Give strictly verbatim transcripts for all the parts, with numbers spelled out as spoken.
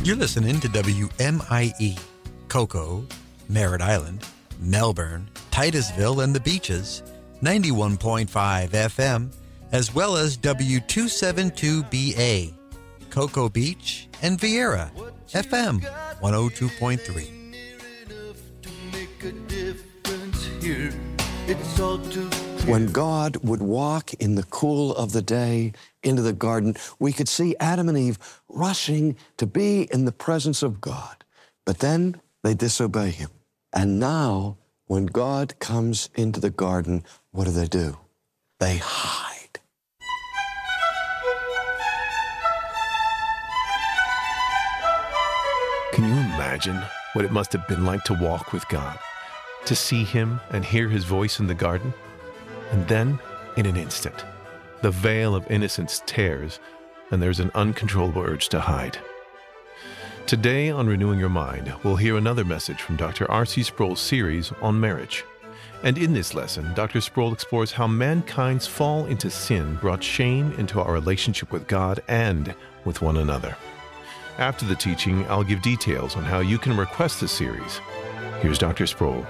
You're listening to W M I E, Cocoa, Merritt Island, Melbourne, Titusville, and the Beaches, ninety-one point five F M, as well as W two seventy-two B A, Cocoa Beach, and Vieira, F M one oh two point three. When God would walk in the cool of the day into the garden, we could see Adam and Eve rushing to be in the presence of God. But then they disobey him. And now, when God comes into the garden, what do they do? They hide. Can you imagine what it must have been like to walk with God, to see him and hear his voice in the garden? And then, in an instant, the veil of innocence tears, and there's an uncontrollable urge to hide. Today on Renewing Your Mind, we'll hear another message from Doctor R C Sproul's series on marriage. And in this lesson, Doctor Sproul explores how mankind's fall into sin brought shame into our relationship with God and with one another. After the teaching, I'll give details on how you can request the series. Here's Doctor Sproul.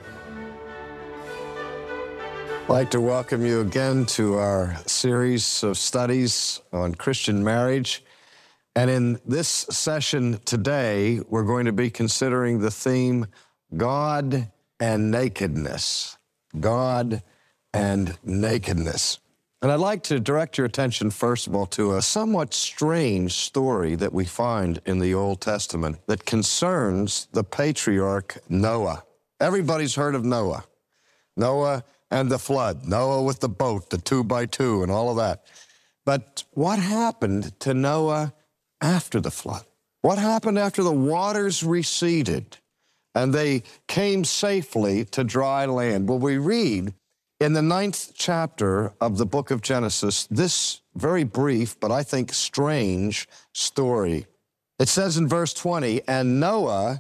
I'd like to welcome you again to our series of studies on Christian marriage. And in this session today, we're going to be considering the theme, God and Nakedness. God and Nakedness. And I'd like to direct your attention, first of all, to a somewhat strange story that we find in the Old Testament that concerns the patriarch Noah. Everybody's heard of Noah. Noah and the flood, Noah with the boat, the two by two and all of that. But what happened to Noah after the flood? What happened after the waters receded and they came safely to dry land? Well, we read in the ninth chapter of the book of Genesis this very brief, but I think strange story. It says in verse twenty, "And Noah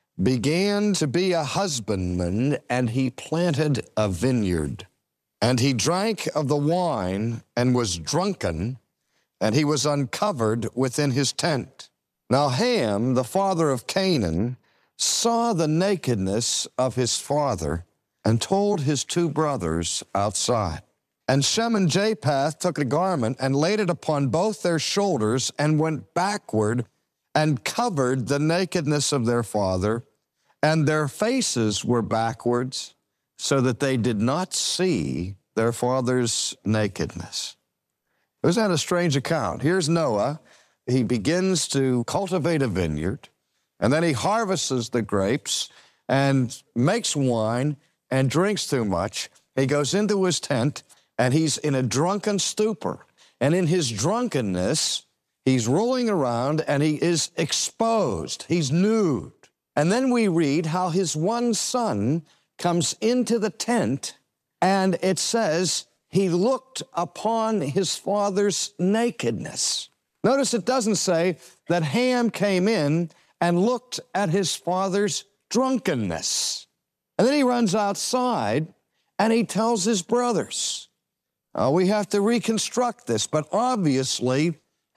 began to be a husbandman, and he planted a vineyard. And he drank of the wine and was drunken, and he was uncovered within his tent. Now Ham, the father of Canaan, saw the nakedness of his father and told his two brothers outside. And Shem and Japheth took a garment and laid it upon both their shoulders and went backward and covered the nakedness of their father, and their faces were backwards, so that they did not see their father's nakedness." Isn't that a strange account? Here's Noah. He begins to cultivate a vineyard, and then he harvests the grapes and makes wine and drinks too much. He goes into his tent, and he's in a drunken stupor. And in his drunkenness, he's rolling around, and he is exposed. He's nude. And then we read how his one son comes into the tent, and it says he looked upon his father's nakedness. Notice it doesn't say that Ham came in and looked at his father's drunkenness. And then he runs outside, and he tells his brothers. Uh, we have to reconstruct this, but obviously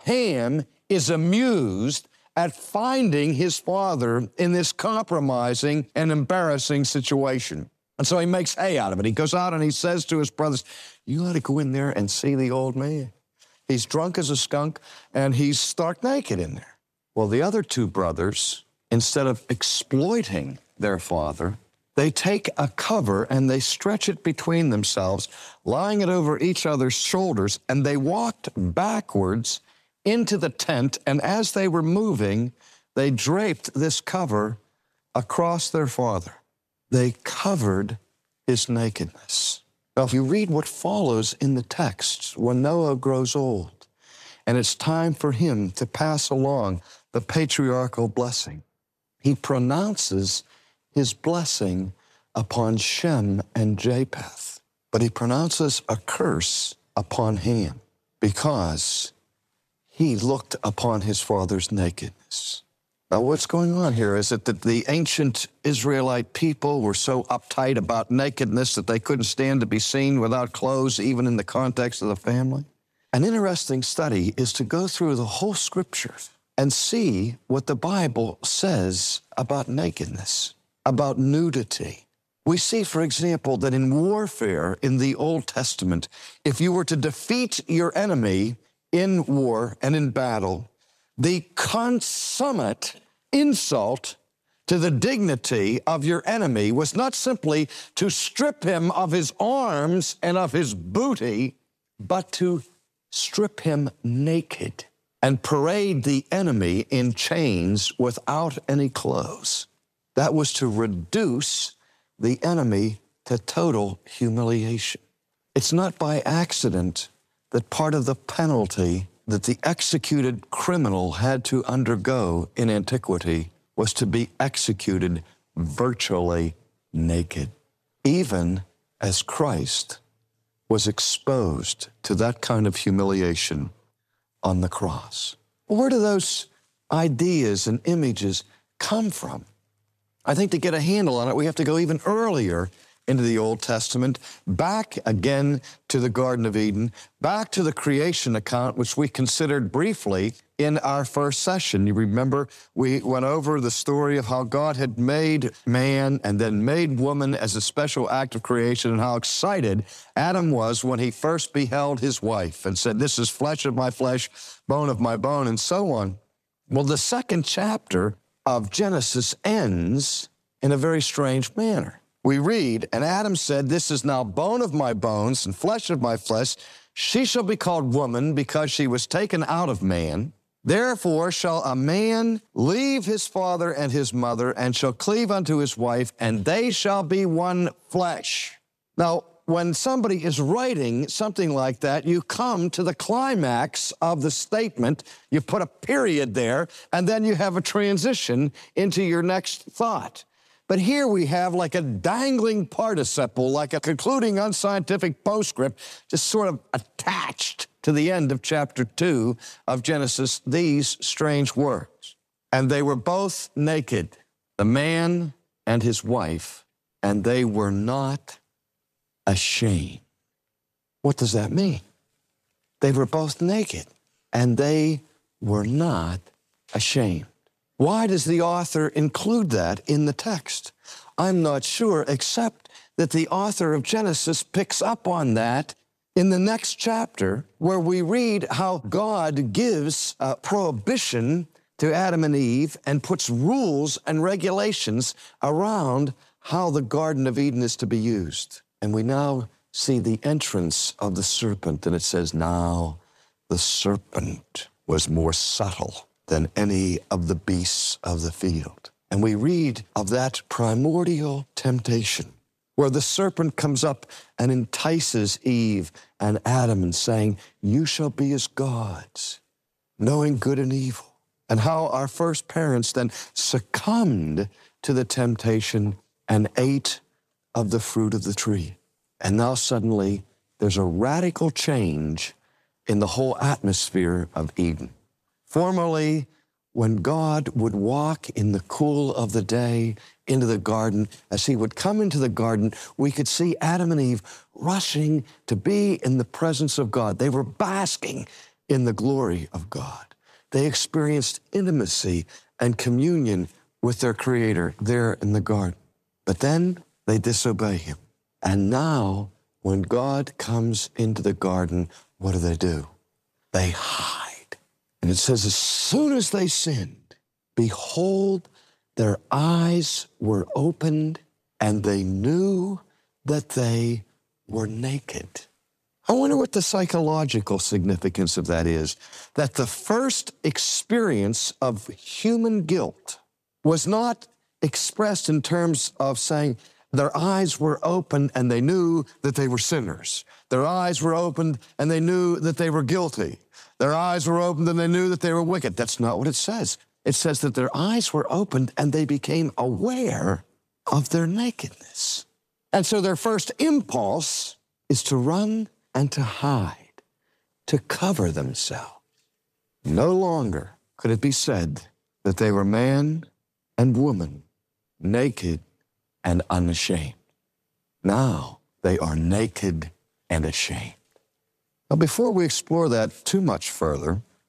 Ham is amused at finding his father in this compromising and embarrassing situation. And so he makes hay out of it. He goes out and he says to his brothers, "You ought to go in there and see the old man. He's drunk as a skunk, and he's stark naked in there." Well, the other two brothers, instead of exploiting their father, they take a cover and they stretch it between themselves, lying it over each other's shoulders, and they walked backwards into the tent, and as they were moving, they draped this cover across their father. They covered his nakedness. Now, if you read what follows in the text, when Noah grows old, and it's time for him to pass along the patriarchal blessing, he pronounces his blessing upon Shem and Japheth, but he pronounces a curse upon Ham because he looked upon his father's nakedness. Now, what's going on here? Is it that the ancient Israelite people were so uptight about nakedness that they couldn't stand to be seen without clothes, even in the context of the family? An interesting study is to go through the whole Scriptures and see what the Bible says about nakedness, about nudity. We see, for example, that in warfare in the Old Testament, if you were to defeat your enemy in war and in battle, the consummate insult to the dignity of your enemy was not simply to strip him of his arms and of his booty, but to strip him naked and parade the enemy in chains without any clothes. That was to reduce the enemy to total humiliation. It's not by accident that part of the penalty that the executed criminal had to undergo in antiquity was to be executed virtually naked, even as Christ was exposed to that kind of humiliation on the cross. Where do those ideas and images come from? I think to get a handle on it, we have to go even earlier into the Old Testament, back again to the Garden of Eden, back to the creation account, which we considered briefly in our first session. You remember we went over the story of how God had made man and then made woman as a special act of creation, and how excited Adam was when he first beheld his wife and said, "This is flesh of my flesh, bone of my bone," and so on. Well, the second chapter of Genesis ends in a very strange manner. We read, "And Adam said, 'This is now bone of my bones and flesh of my flesh. She shall be called woman because she was taken out of man. Therefore shall a man leave his father and his mother and shall cleave unto his wife, and they shall be one flesh.'" Now, when somebody is writing something like that, you come to the climax of the statement, you put a period there, and then you have a transition into your next thought. But here we have like a dangling participle, like a concluding unscientific postscript, just sort of attached to the end of chapter two of Genesis, these strange words. "And they were both naked, the man and his wife, and they were not ashamed." What does that mean? They were both naked, and they were not ashamed. Why does the author include that in the text? I'm not sure, except that the author of Genesis picks up on that in the next chapter, where we read how God gives a prohibition to Adam and Eve and puts rules and regulations around how the Garden of Eden is to be used. And we now see the entrance of the serpent, and it says, "Now the serpent was more subtle than any of the beasts of the field." And we read of that primordial temptation where the serpent comes up and entices Eve and Adam and saying, "You shall be as gods, knowing good and evil." And how our first parents then succumbed to the temptation and ate of the fruit of the tree. And now suddenly there's a radical change in the whole atmosphere of Eden. Formerly, when God would walk in the cool of the day into the garden, as he would come into the garden, we could see Adam and Eve rushing to be in the presence of God. They were basking in the glory of God. They experienced intimacy and communion with their Creator there in the garden. But then they disobey him. And now, when God comes into the garden, what do they do? They hide. And it says, as soon as they sinned, behold, their eyes were opened, and they knew that they were naked. I wonder what the psychological significance of that is, that the first experience of human guilt was not expressed in terms of saying their eyes were opened and they knew that they were sinners. Their eyes were opened and they knew that they were guilty. Their eyes were opened and they knew that they were wicked. That's not what it says. It says that their eyes were opened and they became aware of their nakedness. And so their first impulse is to run and to hide, to cover themselves. No longer could it be said that they were man and woman, naked and unashamed. Now they are naked and ashamed. Now, before we explore that too much further,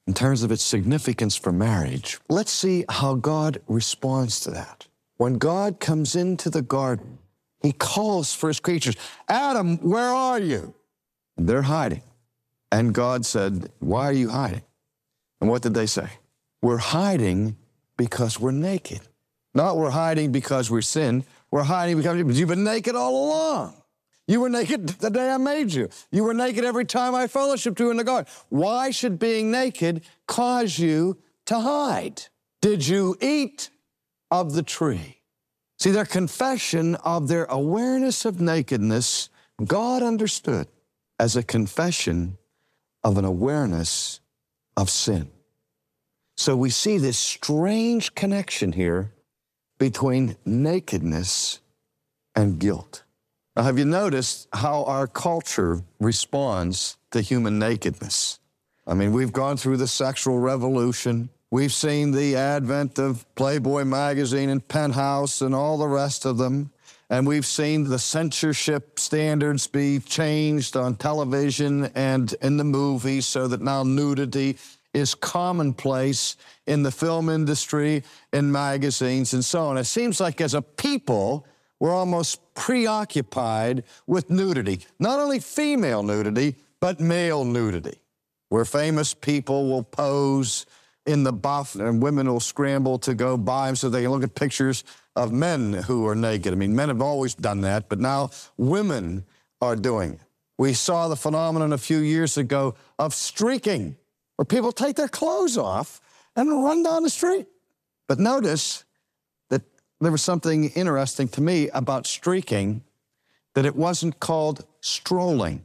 in terms of its significance for marriage. Let's see how God responds to that. When God comes into the garden, he calls for his creatures, Adam, where are you? And they're hiding. And God said, why are you hiding? And what did they say? We're hiding because we're naked. Not we're hiding because we're sinned. We're hiding because you've been naked all along. You were naked the day I made you. You were naked every time I fellowshiped you in the garden. Why should being naked cause you to hide? Did you eat of the tree? See, their confession of their awareness of nakedness, God understood as a confession of an awareness of sin. So we see this strange connection here between nakedness and guilt. Now, have you noticed how our culture responds to human nakedness? I mean, we've gone through the sexual revolution. We've seen the advent of Playboy magazine and Penthouse and all the rest of them. And we've seen the censorship standards be changed on television and in the movies so that now nudity is commonplace in the film industry, in magazines, and so on. It seems like as a people, we're almost preoccupied with nudity. Not only female nudity, but male nudity, where famous people will pose in the buff and women will scramble to go by them so they can look at pictures of men who are naked. I mean, men have always done that, but now women are doing it. We saw the phenomenon a few years ago of streaking, where people take their clothes off and run down the street. But notice that there was something interesting to me about streaking, that it wasn't called strolling.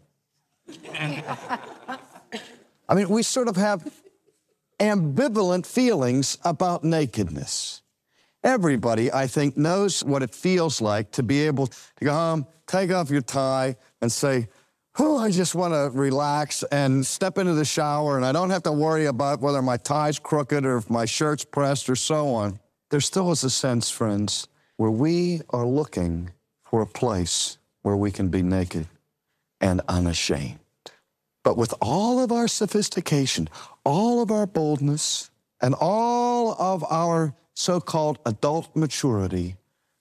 I mean, we sort of have ambivalent feelings about nakedness. Everybody, I think, knows what it feels like to be able to go home, take off your tie, and say, oh, I just want to relax and step into the shower, and I don't have to worry about whether my tie's crooked or if my shirt's pressed or so on. There still is a sense, friends, where we are looking for a place where we can be naked and unashamed. But with all of our sophistication, all of our boldness, and all of our so-called adult maturity,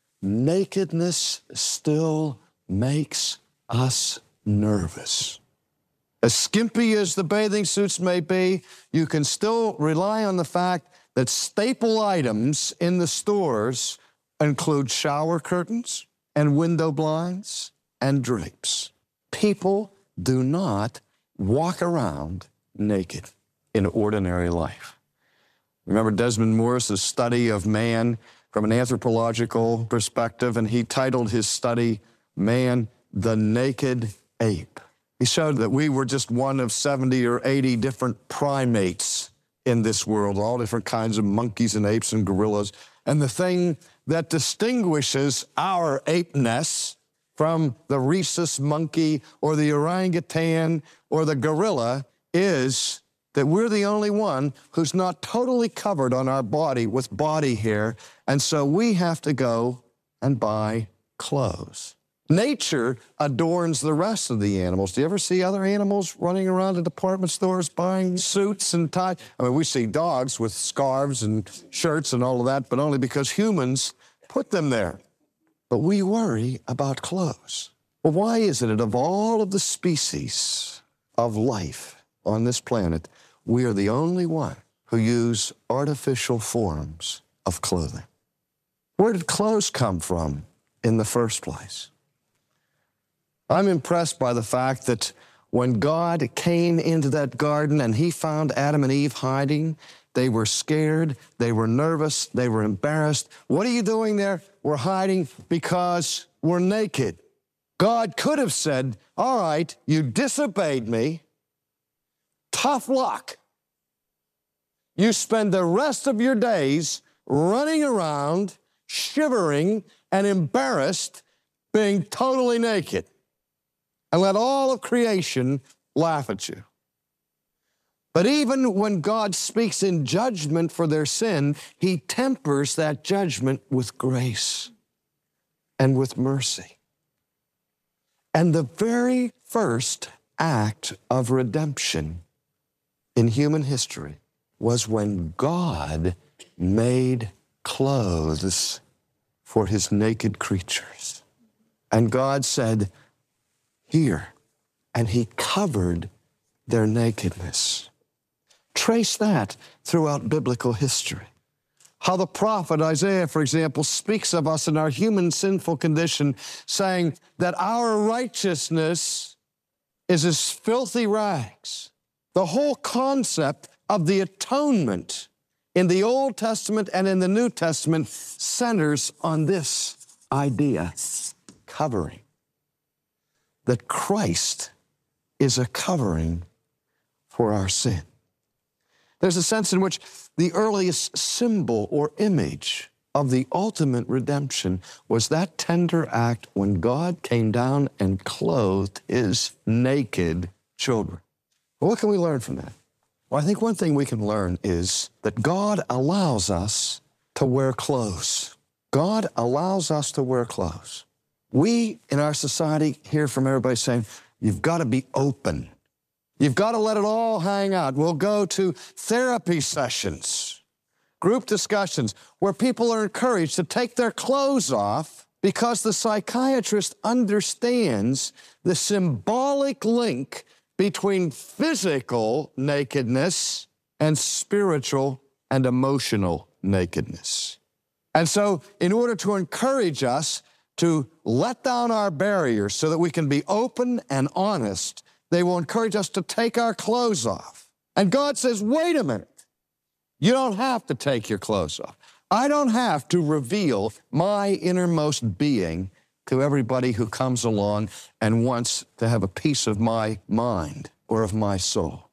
nakedness still makes us nervous. As skimpy as the bathing suits may be, you can still rely on the fact that staple items in the stores include shower curtains and window blinds and drapes. People do not walk around naked in ordinary life. Remember Desmond Morris's study of man from an anthropological perspective, and he titled his study, Man, the Naked Ape. He showed that we were just one of seventy or eighty different primates in this world, all different kinds of monkeys and apes and gorillas. And the thing that distinguishes our apeness from the rhesus monkey or the orangutan or the gorilla is that we're the only one who's not totally covered on our body with body hair, and so we have to go and buy clothes. Nature adorns the rest of the animals. Do you ever see other animals running around the department stores buying suits and ties? I mean, we see dogs with scarves and shirts and all of that, but only because humans put them there. But we worry about clothes. Well, why is it that of all of the species of life on this planet, we are the only one who use artificial forms of clothing? Where did clothes come from in the first place? I'm impressed by the fact that when God came into that garden and he found Adam and Eve hiding, they were scared, they were nervous, they were embarrassed. What are you doing there? We're hiding because we're naked. God could have said, all right, you disobeyed me. Tough luck. You spend the rest of your days running around, shivering and embarrassed, being totally naked. And let all of creation laugh at you. But even when God speaks in judgment for their sin, he tempers that judgment with grace and with mercy. And the very first act of redemption in human history was when God made clothes for his naked creatures. And God said, here, and he covered their nakedness. Trace that throughout biblical history. How the prophet Isaiah, for example, speaks of us in our human sinful condition, saying that our righteousness is as filthy rags. The whole concept of the atonement in the Old Testament and in the New Testament centers on this idea, covering. That Christ is a covering for our sin. There's a sense in which the earliest symbol or image of the ultimate redemption was that tender act when God came down and clothed his naked children. Well, what can we learn from that? Well, I think one thing we can learn is that God allows us to wear clothes. God allows us to wear clothes. We, in our society, hear from everybody saying, you've got to be open. You've got to let it all hang out. We'll go to therapy sessions, group discussions, where people are encouraged to take their clothes off because the psychiatrist understands the symbolic link between physical nakedness and spiritual and emotional nakedness. And so, in order to encourage us to let down our barriers so that we can be open and honest, they will encourage us to take our clothes off. And God says, wait a minute. You don't have to take your clothes off. I don't have to reveal my innermost being to everybody who comes along and wants to have a piece of my mind or of my soul.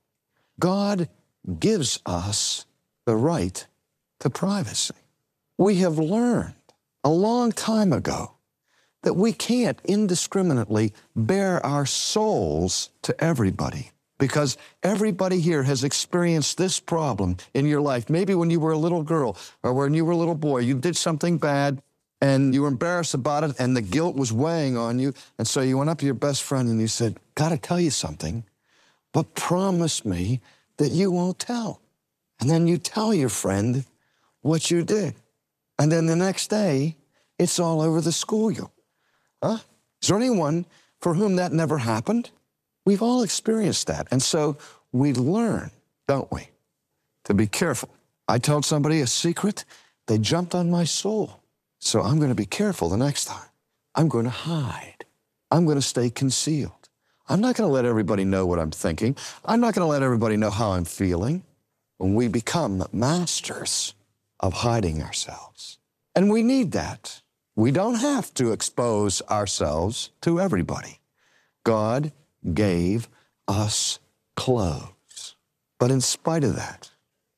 God gives us the right to privacy. We have learned a long time ago that we can't indiscriminately bare our souls to everybody, because everybody here has experienced this problem in your life. Maybe when you were a little girl or when you were a little boy, you did something bad and you were embarrassed about it and the guilt was weighing on you. And so you went up to your best friend and you said, gotta tell you something, but promise me that you won't tell. And then you tell your friend what you did. And then the next day, it's all over the schoolyard. Huh? Is there anyone for whom that never happened? We've all experienced that. And so we learn, don't we, to be careful. I told somebody a secret, they jumped on my soul. So I'm going to be careful the next time. I'm going to hide. I'm going to stay concealed. I'm not going to let everybody know what I'm thinking. I'm not going to let everybody know how I'm feeling. When we become masters of hiding ourselves. And we need that. We don't have to expose ourselves to everybody. God gave us clothes. But in spite of that,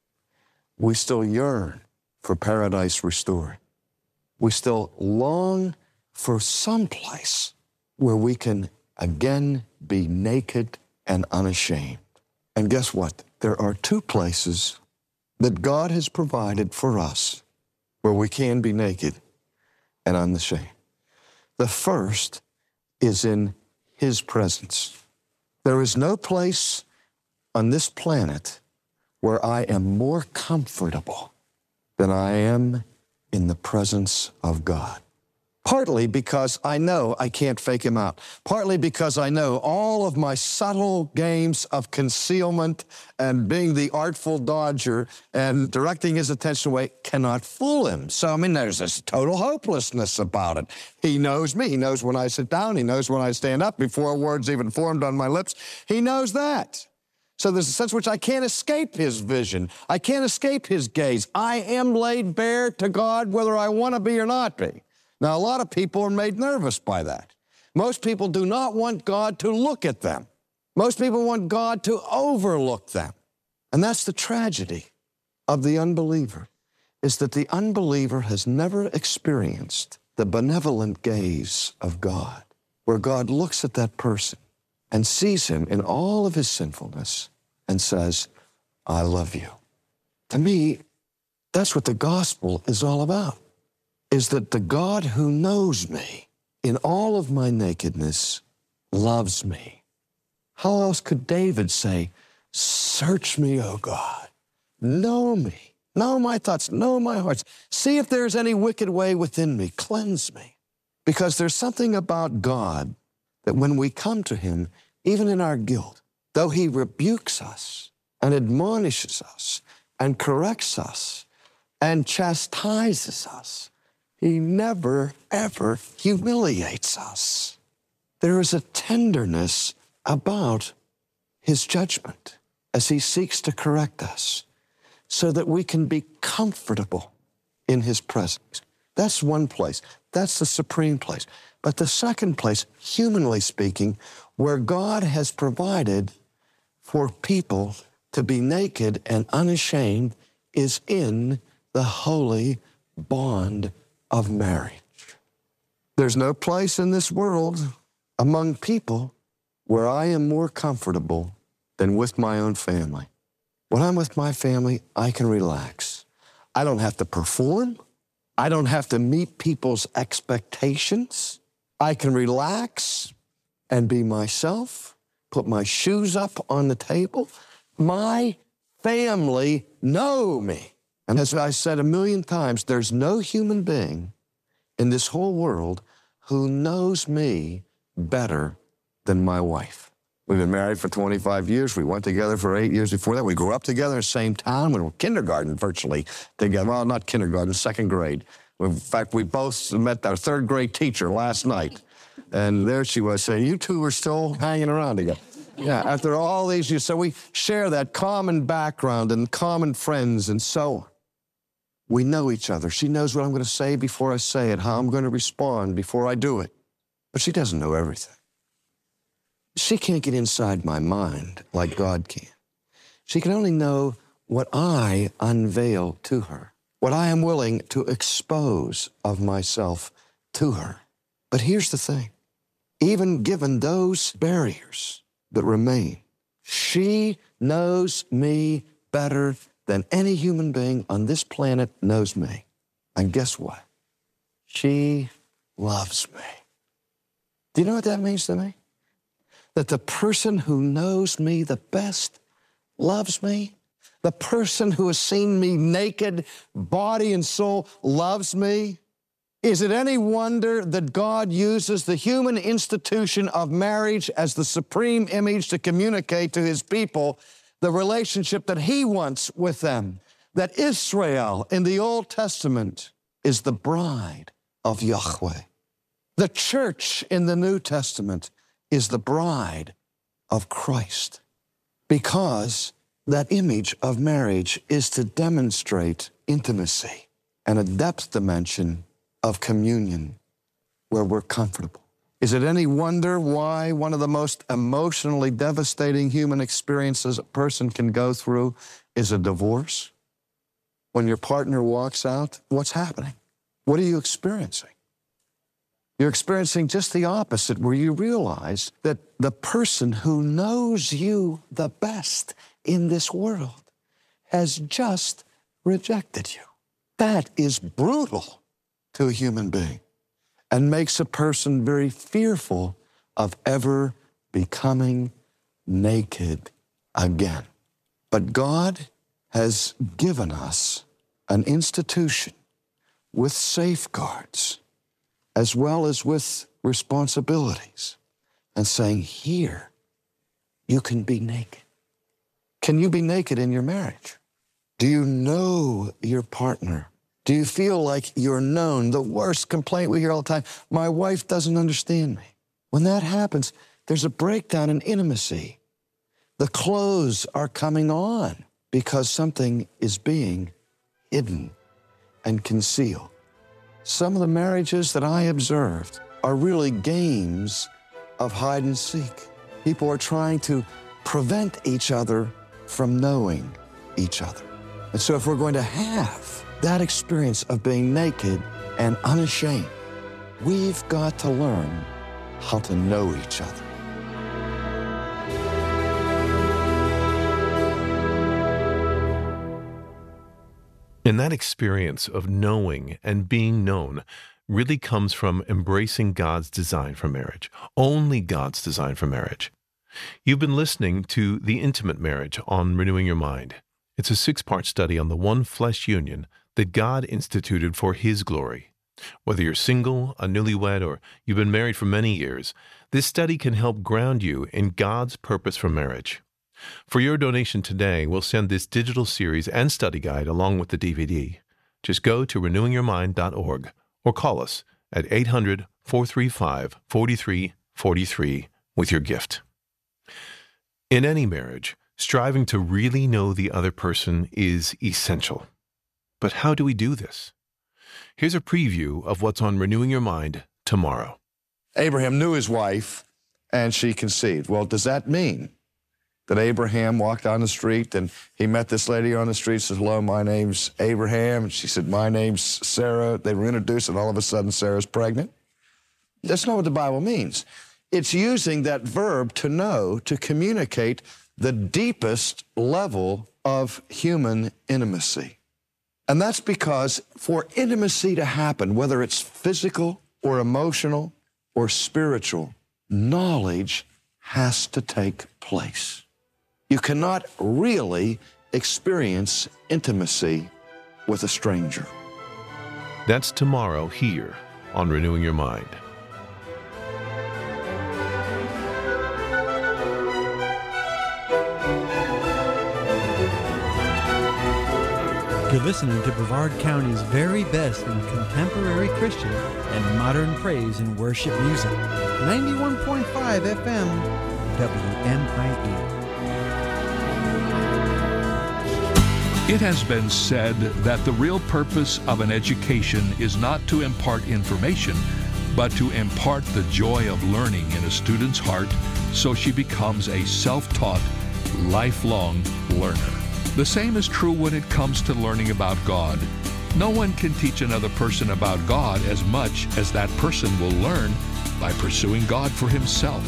we still yearn for paradise restored. We still long for some place where we can again be naked and unashamed. And guess what? There are two places that God has provided for us where we can be naked and unashamed. The first is in his presence. There is no place on this planet where I am more comfortable than I am in the presence of God. Partly because I know I can't fake him out. Partly because I know all of my subtle games of concealment and being the artful dodger and directing his attention away cannot fool him. So, I mean, there's this total hopelessness about it. He knows me. He knows when I sit down. He knows when I stand up before a word's even formed on my lips. He knows that. So there's a sense in which I can't escape his vision. I can't escape his gaze. I am laid bare to God whether I want to be or not be. Now, a lot of people are made nervous by that. Most people do not want God to look at them. Most people want God to overlook them. And that's the tragedy of the unbeliever, is that the unbeliever has never experienced the benevolent gaze of God, where God looks at that person and sees him in all of his sinfulness and says, I love you. To me, that's what the gospel is all about. Is that the God who knows me in all of my nakedness loves me. How else could David say, search me, O God, Know me. Know my thoughts. Know my hearts. See if there's any wicked way within me. Cleanse me. Because there's something about God that when we come to him, even in our guilt, though he rebukes us and admonishes us and corrects us and chastises us, he never, ever humiliates us. There is a tenderness about his judgment as he seeks to correct us so that we can be comfortable in his presence. That's one place. That's the supreme place. But the second place, humanly speaking, where God has provided for people to be naked and unashamed is in the holy bond of marriage. There's no place in this world among people where I am more comfortable than with my own family. When I'm with my family, I can relax. I don't have to perform. I don't have to meet people's expectations. I can relax and be myself, put my shoes up on the table. My family know me. And as I said a million times, there's no human being in this whole world who knows me better than my wife. We've been married for twenty-five years. We went together for eight years before that. We grew up together in the same town. We were kindergarten virtually together. Well, not kindergarten, second grade. In fact, we both met our third grade teacher last night. And there she was saying, you two were still hanging around together. Yeah, after all these years. So we share that common background and common friends and so on. We know each other. She knows what I'm going to say before I say it, how I'm going to respond before I do it. But she doesn't know everything. She can't get inside my mind like God can. She can only know what I unveil to her, what I am willing to expose of myself to her. But here's the thing. Even given those barriers that remain, she knows me better than any human being on this planet knows me. And guess what? She loves me. Do you know what that means to me? That the person who knows me the best loves me. The person who has seen me naked, body and soul, loves me. Is it any wonder that God uses the human institution of marriage as the supreme image to communicate to his people the relationship that he wants with them? That Israel in the Old Testament is the bride of Yahweh. The church in the New Testament is the bride of Christ, because that image of marriage is to demonstrate intimacy and a depth dimension of communion where we're comfortable. Is it any wonder why one of the most emotionally devastating human experiences a person can go through is a divorce? When your partner walks out, what's happening? What are you experiencing? You're experiencing just the opposite, where you realize that the person who knows you the best in this world has just rejected you. That is brutal to a human being and makes a person very fearful of ever becoming naked again. But God has given us an institution with safeguards as well as with responsibilities, and saying, here, you can be naked. Can you be naked in your marriage? Do you know your partner? Do you feel like you're known? The worst complaint we hear all the time, my wife doesn't understand me. When that happens, there's a breakdown in intimacy. The clothes are coming on because something is being hidden and concealed. Some of the marriages that I observed are really games of hide and seek. People are trying to prevent each other from knowing each other. And so if we're going to have that experience of being naked and unashamed, we've got to learn how to know each other. And that experience of knowing and being known really comes from embracing God's design for marriage, only God's design for marriage. You've been listening to The Intimate Marriage on Renewing Your Mind. It's a six-part study on the one flesh union that God instituted for His glory. Whether you're single, a newlywed, or you've been married for many years, this study can help ground you in God's purpose for marriage. For your donation today, we'll send this digital series and study guide along with the D V D. Just go to renewing your mind dot org or call us at eight hundred, four three five, four three four three with your gift. In any marriage, striving to really know the other person is essential. But how do we do this? Here's a preview of what's on Renewing Your Mind tomorrow. Abraham knew his wife, and she conceived. Well, does that mean that Abraham walked on the street and he met this lady on the street, said, hello, my name's Abraham. And she said, my name's Sarah. They were introduced, and all of a sudden Sarah's pregnant? That's not what the Bible means. It's using that verb to know, to communicate the deepest level of human intimacy. And that's because for intimacy to happen, whether it's physical or emotional or spiritual, knowledge has to take place. You cannot really experience intimacy with a stranger. That's tomorrow here on Renewing Your Mind. You're listening to Brevard County's very best in contemporary Christian and modern praise and worship music. ninety-one point five F M, W M I E. It has been said that the real purpose of an education is not to impart information, but to impart the joy of learning in a student's heart so she becomes a self-taught, lifelong learner. The same is true when it comes to learning about God. No one can teach another person about God as much as that person will learn by pursuing God for himself.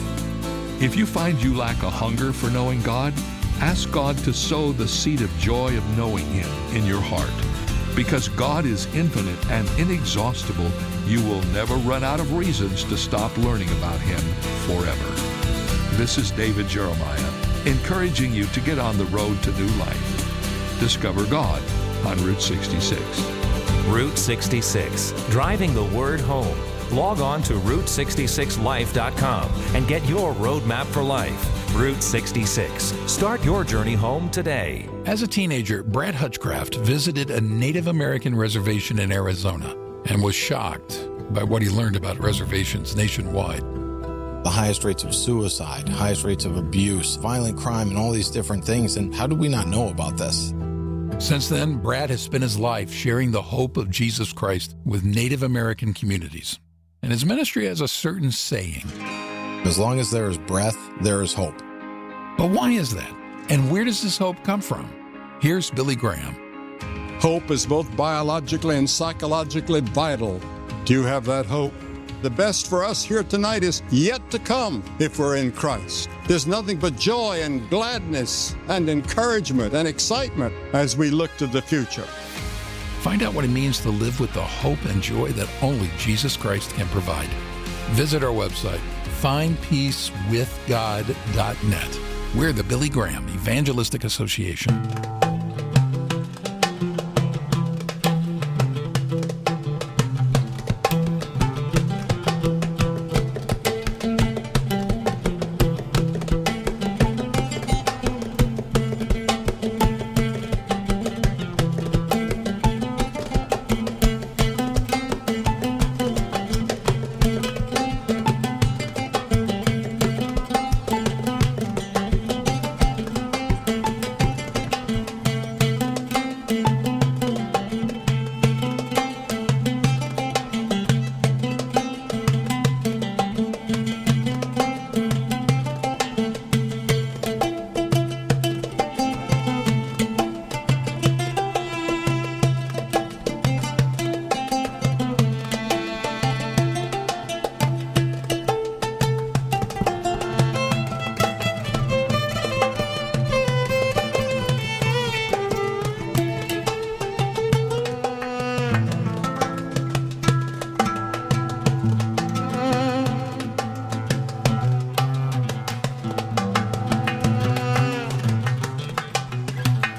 If you find you lack a hunger for knowing God, ask God to sow the seed of joy of knowing Him in your heart. Because God is infinite and inexhaustible, you will never run out of reasons to stop learning about Him forever. This is David Jeremiah, encouraging you to get on the road to new life. Discover God on Route sixty-six. Route sixty-six, driving the word home. Log on to route sixty-six life dot com and get your roadmap for life. Route sixty-six. Start your journey home today. As a teenager, Brad Hutchcraft visited a Native American reservation in Arizona and was shocked by what he learned about reservations nationwide. The highest rates of suicide, highest rates of abuse, violent crime, and all these different things. And how do we not know about this? Since then, Brad has spent his life sharing the hope of Jesus Christ with Native American communities. And his ministry has a certain saying. As long as there is breath, there is hope. But why is that? And where does this hope come from? Here's Billy Graham. Hope is both biologically and psychologically vital. Do you have that hope? The best for us here tonight is yet to come if we're in Christ. There's nothing but joy and gladness and encouragement and excitement as we look to the future. Find out what it means to live with the hope and joy that only Jesus Christ can provide. Visit our website, find peace with god dot net. We're the Billy Graham Evangelistic Association.